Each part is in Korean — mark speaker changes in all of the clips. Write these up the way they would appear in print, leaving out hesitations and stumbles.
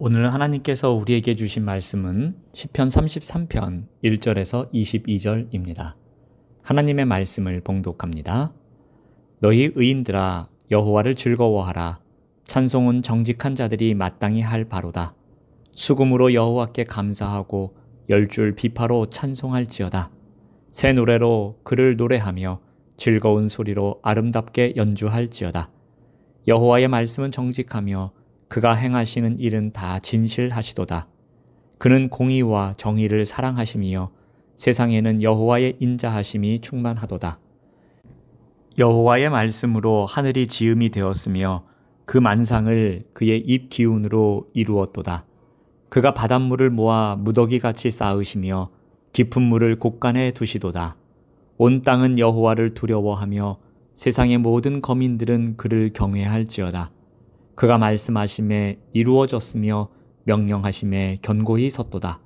Speaker 1: 오늘 하나님께서 우리에게 주신 말씀은 시편 33편 1절에서 22절입니다. 하나님의 말씀을 봉독합니다. 너희 의인들아 여호와를 즐거워하라. 찬송은 정직한 자들이 마땅히 할 바로다. 수금으로 여호와께 감사하고 열줄 비파로 찬송할지어다. 새 노래로 그를 노래하며 즐거운 소리로 아름답게 연주할지어다. 여호와의 말씀은 정직하며 그가 행하시는 일은 다 진실하시도다. 그는 공의와 정의를 사랑하시며 세상에는 여호와의 인자하심이 충만하도다. 여호와의 말씀으로 하늘이 지음이 되었으며 그 만상을 그의 입 기운으로 이루었도다. 그가 바닷물을 모아 무더기같이 쌓으시며 깊은 물을 곳간에 두시도다. 온 땅은 여호와를 두려워하며 세상의 모든 거민들은 그를 경외할지어다. 그가 말씀하심에 이루어졌으며 명령하심에 견고히 섰도다.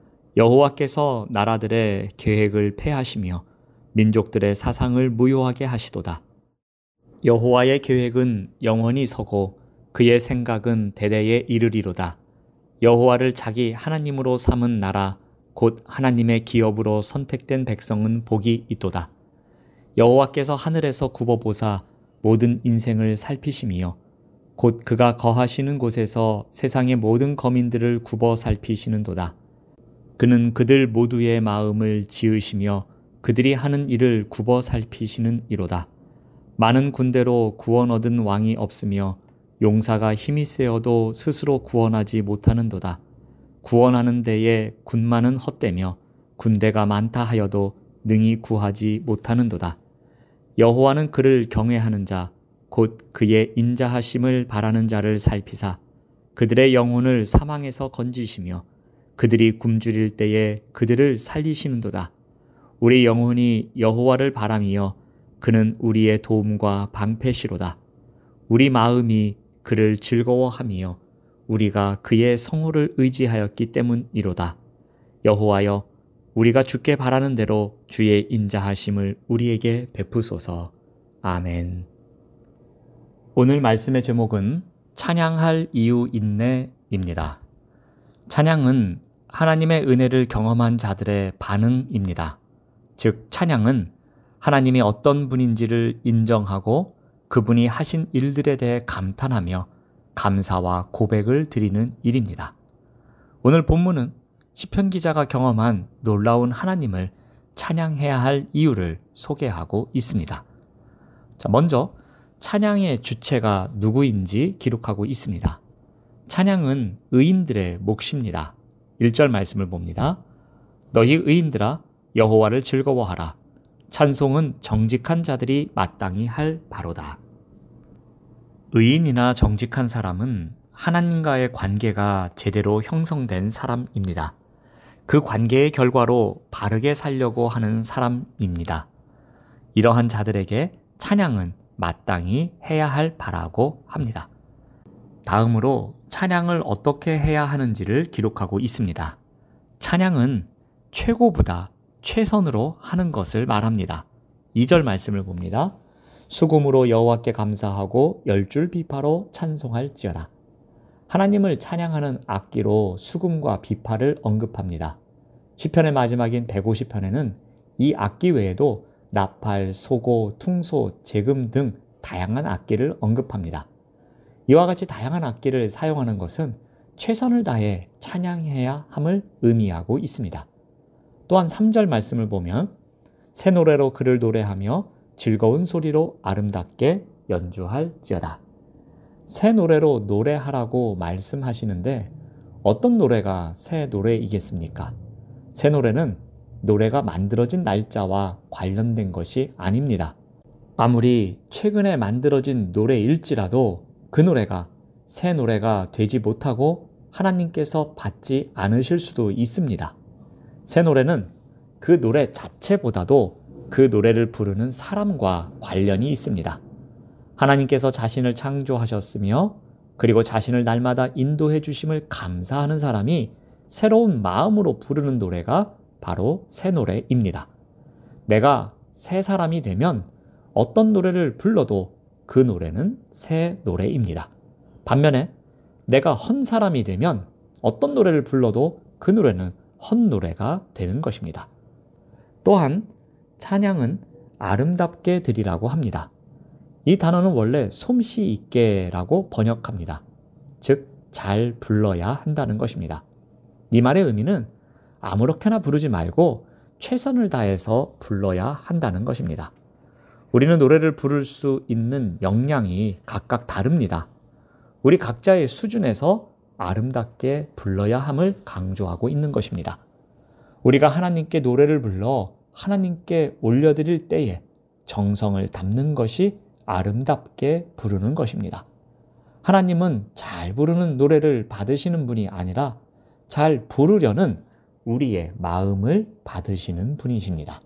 Speaker 1: 여호와께서 나라들의 계획을 폐하시며 민족들의 사상을 무효하게 하시도다. 여호와의 계획은 영원히 서고 그의 생각은 대대에 이르리로다. 여호와를 자기 하나님으로 삼은 나라 곧 하나님의 기업으로 선택된 백성은 복이 있도다. 여호와께서 하늘에서 굽어보사 모든 인생을 살피시며 곧 그가 거하시는 곳에서 세상의 모든 거민들을 굽어 살피시는도다. 그는 그들 모두의 마음을 지으시며 그들이 하는 일을 굽어 살피시는 이로다. 많은 군대로 구원 얻은 왕이 없으며 용사가 힘이 세어도 스스로 구원하지 못하는도다. 구원하는 데에 군마는 헛되며 군대가 많다 하여도 능히 구하지 못하는도다. 여호와는 그를 경외하는 자 곧 그의 인자하심을 바라는 자를 살피사 그들의 영혼을 사망에서 건지시며 그들이 굶주릴 때에 그들을 살리시는도다. 우리 영혼이 여호와를 바라며 그는 우리의 도움과 방패시로다. 우리 마음이 그를 즐거워하며 우리가 그의 성호를 의지하였기 때문이로다. 여호와여, 우리가 주께 바라는 대로 주의 인자하심을 우리에게 베푸소서. 아멘. 오늘 말씀의 제목은 찬양할 이유 있네입니다. 찬양은 하나님의 은혜를 경험한 자들의 반응입니다. 즉, 찬양은 하나님이 어떤 분인지를 인정하고 그분이 하신 일들에 대해 감탄하며 감사와 고백을 드리는 일입니다. 오늘 본문은 시편 기자가 경험한 놀라운 하나님을 찬양해야 할 이유를 소개하고 있습니다. 먼저 찬양의 주체가 누구인지 기록하고 있습니다. 찬양은 의인들의 몫입니다. 1절 말씀을 봅니다. 너희 의인들아 여호와를 즐거워하라. 찬송은 정직한 자들이 마땅히 할 바로다. 의인이나 정직한 사람은 하나님과의 관계가 제대로 형성된 사람입니다. 그 관계의 결과로 바르게 살려고 하는 사람입니다. 이러한 자들에게 찬양은 마땅히 해야 할 바라고 합니다. 다음으로 찬양을 어떻게 해야 하는지를 기록하고 있습니다. 찬양은 최고보다 최선으로 하는 것을 말합니다. 2절 말씀을 봅니다. 수금으로 여호와께 감사하고 열줄 비파로 찬송할지어다. 하나님을 찬양하는 악기로 수금과 비파를 언급합니다. 시편의 마지막인 150편에는 이 악기 외에도 나팔, 소고, 퉁소, 제금 등 다양한 악기를 언급합니다. 이와 같이 다양한 악기를 사용하는 것은 최선을 다해 찬양해야 함을 의미하고 있습니다. 또한 3절 말씀을 보면 새 노래로 그를 노래하며 즐거운 소리로 아름답게 연주할지어다. 새 노래로 노래하라고 말씀하시는데 어떤 노래가 새 노래이겠습니까? 새 노래는 노래가 만들어진 날짜와 관련된 것이 아닙니다. 아무리 최근에 만들어진 노래일지라도 그 노래가 새 노래가 되지 못하고 하나님께서 받지 않으실 수도 있습니다. 새 노래는 그 노래 자체보다도 그 노래를 부르는 사람과 관련이 있습니다. 하나님께서 자신을 창조하셨으며 그리고 자신을 날마다 인도해 주심을 감사하는 사람이 새로운 마음으로 부르는 노래가 바로 새 노래입니다. 내가 새 사람이 되면 어떤 노래를 불러도 그 노래는 새 노래입니다. 반면에 내가 헌 사람이 되면 어떤 노래를 불러도 그 노래는 헛노래가 되는 것입니다. 또한 찬양은 아름답게 드리라고 합니다. 이 단어는 원래 솜씨 있게라고 번역합니다. 즉, 잘 불러야 한다는 것입니다. 이 말의 의미는 아무렇게나 부르지 말고 최선을 다해서 불러야 한다는 것입니다. 우리는 노래를 부를 수 있는 역량이 각각 다릅니다. 우리 각자의 수준에서 아름답게 불러야 함을 강조하고 있는 것입니다. 우리가 하나님께 노래를 불러 하나님께 올려드릴 때에 정성을 담는 것이 아름답게 부르는 것입니다. 하나님은 잘 부르는 노래를 받으시는 분이 아니라 잘 부르려는 우리의 마음을 받으시는 분이십니다.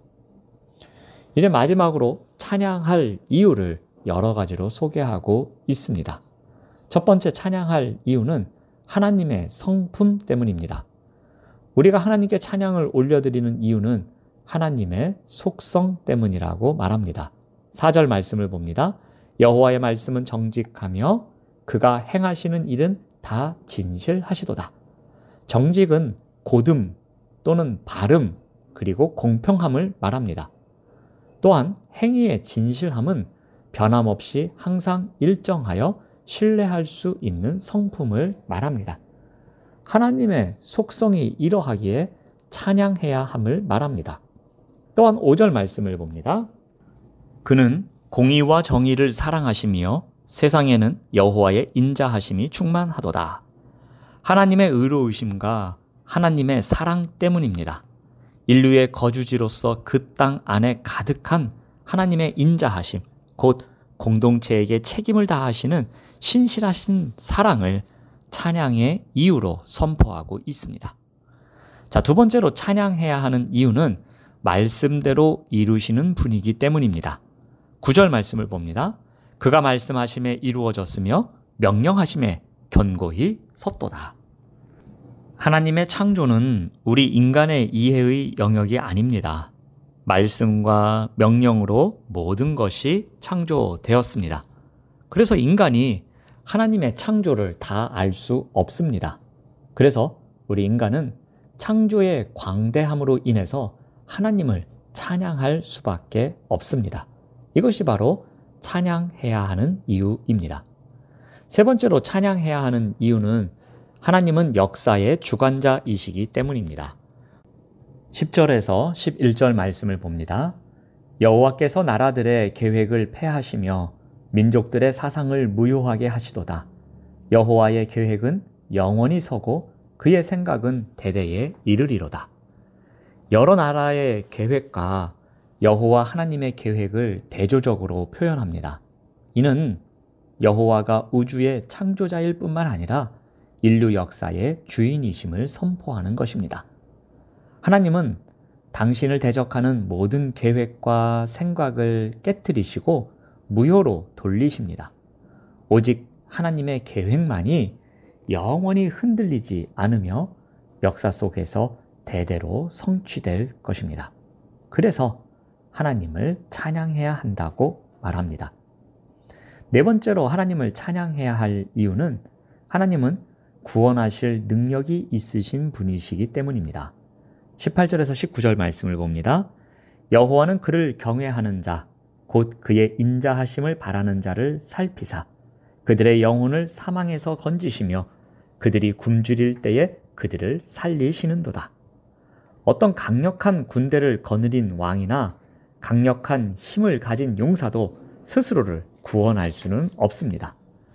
Speaker 1: 이제 마지막으로 찬양할 이유를 여러 가지로 소개하고 있습니다. 첫 번째 찬양할 이유는 하나님의 성품 때문입니다. 우리가 하나님께 찬양을 올려드리는 이유는 하나님의 속성 때문이라고 말합니다. 4절 말씀을 봅니다. 여호와의 말씀은 정직하며 그가 행하시는 일은 다 진실하시도다. 정직은 고듬 또는 바름 그리고 공평함을 말합니다. 또한 행위의 진실함은 변함없이 항상 일정하여 신뢰할 수 있는 성품을 말합니다. 하나님의 속성이 이러하기에 찬양해야 함을 말합니다. 또한 5절 말씀을 봅니다. 그는 공의와 정의를 사랑하시며 세상에는 여호와의 인자하심이 충만하도다. 하나님의 의로우심과 하나님의 사랑 때문입니다. 인류의 거주지로서 그 땅 안에 가득한 하나님의 인자하심, 곧 공동체에게 책임을 다하시는 신실하신 사랑을 찬양의 이유로 선포하고 있습니다. 자, 두 번째로 찬양해야 하는 이유는 말씀대로 이루시는 분이기 때문입니다. 9절 말씀을 봅니다. 그가 말씀하심에 이루어졌으며 명령하심에 견고히 섰도다. 하나님의 창조는 우리 인간의 이해의 영역이 아닙니다. 말씀과 명령으로 모든 것이 창조되었습니다. 그래서 인간이 하나님의 창조를 다 알 수 없습니다. 그래서 우리 인간은 창조의 광대함으로 인해서 하나님을 찬양할 수밖에 없습니다. 이것이 바로 찬양해야 하는 이유입니다. 세 번째로 찬양해야 하는 이유는 하나님은 역사의 주관자이시기 때문입니다. 10절에서 11절 말씀을 봅니다. 여호와께서 나라들의 계획을 폐하시며 민족들의 사상을 무효하게 하시도다. 여호와의 계획은 영원히 서고 그의 생각은 대대에 이르리로다. 여러 나라의 계획과 여호와 하나님의 계획을 대조적으로 표현합니다. 이는 여호와가 우주의 창조자일 뿐만 아니라 인류 역사의 주인이심을 선포하는 것입니다. 하나님은 당신을 대적하는 모든 계획과 생각을 깨트리시고 무효로 돌리십니다. 오직 하나님의 계획만이 영원히 흔들리지 않으며 역사 속에서 대대로 성취될 것입니다. 그래서 하나님을 찬양해야 한다고 말합니다. 네 번째로 하나님을 찬양해야 할 이유는 하나님은 구원하실 능력이 있으신 분이시기 때문입니다. 18절에서 19절 말씀을 봅니다. 여호와는 그를 경외하는 자, 곧 그의 인자하심을 바라는 자를 살피사 그들의 영혼을 사망에서 건지시며 그들이 굶주릴 때에 그들을 살리시는도다. 어떤 강력한 군대를 거느린 왕이나 강력한 힘을 가진 용사도 스스로를 구원할 수는 없습니다.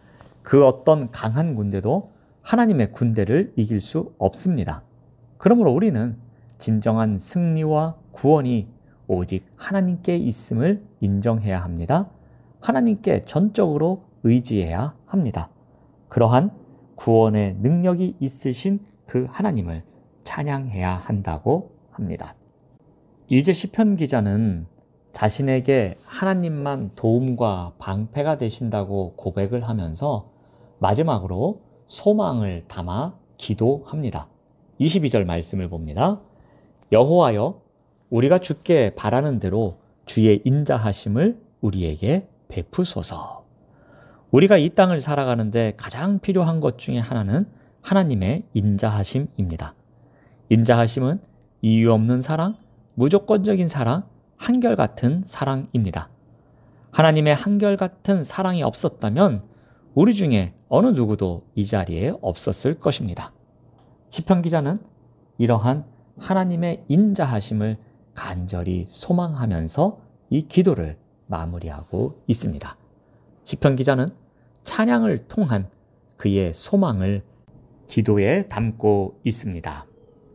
Speaker 1: 그 어떤 강한 군대도 하나님의 군대를 이길 수 없습니다. 그러므로 우리는 진정한 승리와 구원이 오직 하나님께 있음을 인정해야 합니다. 하나님께 전적으로 의지해야 합니다. 그러한 구원의 능력이 있으신 그 하나님을 찬양해야 한다고 합니다. 이제 시편 기자는 자신에게 하나님만 도움과 방패가 되신다고 고백을 하면서 마지막으로 소망을 담아 기도합니다. 22절 말씀을 봅니다. 여호와여, 우리가 주께 바라는 대로 주의 인자하심을 우리에게 베푸소서. 우리가 이 땅을 살아가는데 가장 필요한 것 중에 하나는 하나님의 인자하심입니다. 인자하심은 이유 없는 사랑, 무조건적인 사랑, 한결같은 사랑입니다. 하나님의 한결같은 사랑이 없었다면 우리 중에 어느 누구도 이 자리에 없었을 것입니다. 시편 기자는 이러한 하나님의 인자하심을 간절히 소망하면서 이 기도를 마무리하고 있습니다. 시편 기자는 찬양을 통한 그의 소망을 기도에 담고 있습니다.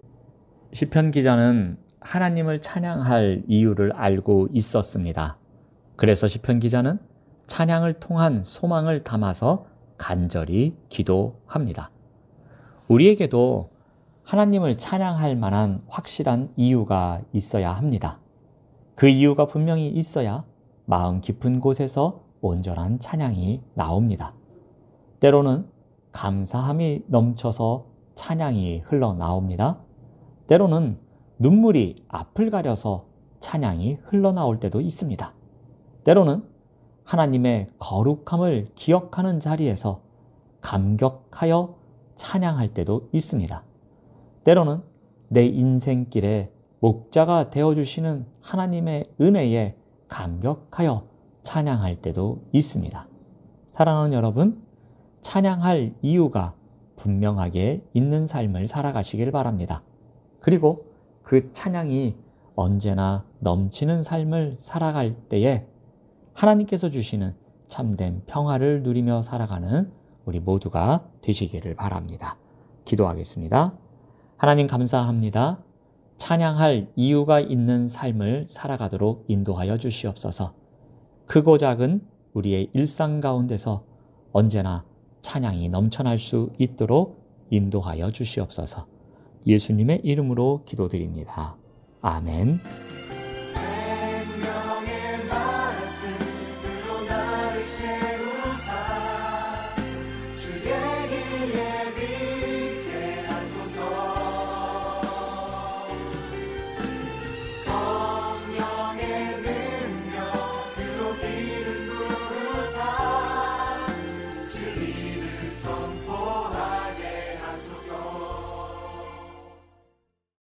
Speaker 1: 시편 기자는 하나님을 찬양할 이유를 알고 있었습니다. 그래서 시편 기자는 찬양을 통한 소망을 담아서 간절히 기도합니다. 우리에게도 하나님을 찬양할 만한 확실한 이유가 있어야 합니다. 그 이유가 분명히 있어야 마음 깊은 곳에서 온전한 찬양이 나옵니다. 때로는 감사함이 넘쳐서 찬양이 흘러나옵니다. 때로는 눈물이 앞을 가려서 찬양이 흘러나올 때도 있습니다. 때로는 하나님의 거룩함을 기억하는 자리에서 감격하여 찬양할 때도 있습니다. 때로는 내 인생길에 목자가 되어주시는 하나님의 은혜에 감격하여 찬양할 때도 있습니다. 사랑하는 여러분, 찬양할 이유가 분명하게 있는 삶을 살아가시길 바랍니다. 그리고 그 찬양이 언제나 넘치는 삶을 살아갈 때에 하나님께서 주시는 참된 평화를 누리며 살아가는 우리 모두가 되시기를 바랍니다. 기도하겠습니다. 하나님 감사합니다. 찬양할 이유가 있는 삶을 살아가도록 인도하여 주시옵소서. 크고 작은 우리의 일상 가운데서 언제나 찬양이 넘쳐날 수 있도록 인도하여 주시옵소서. 예수님의 이름으로 기도드립니다. 아멘.